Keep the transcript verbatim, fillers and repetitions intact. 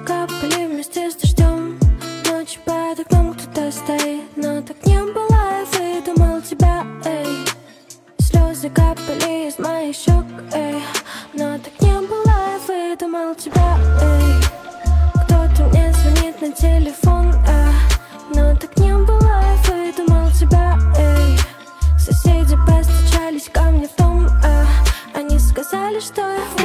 капали вместе с дождем. Ночью под окном кто-то стоит, но так не было, я выдумал тебя, эй. Слезы капали из моих щек, эй, но так не было, я выдумал тебя, эй. Кто-то мне звонит на телефон, а, но так не было, я выдумал тебя, эй. Соседи постучались ко мне в дом, а, они сказали, что я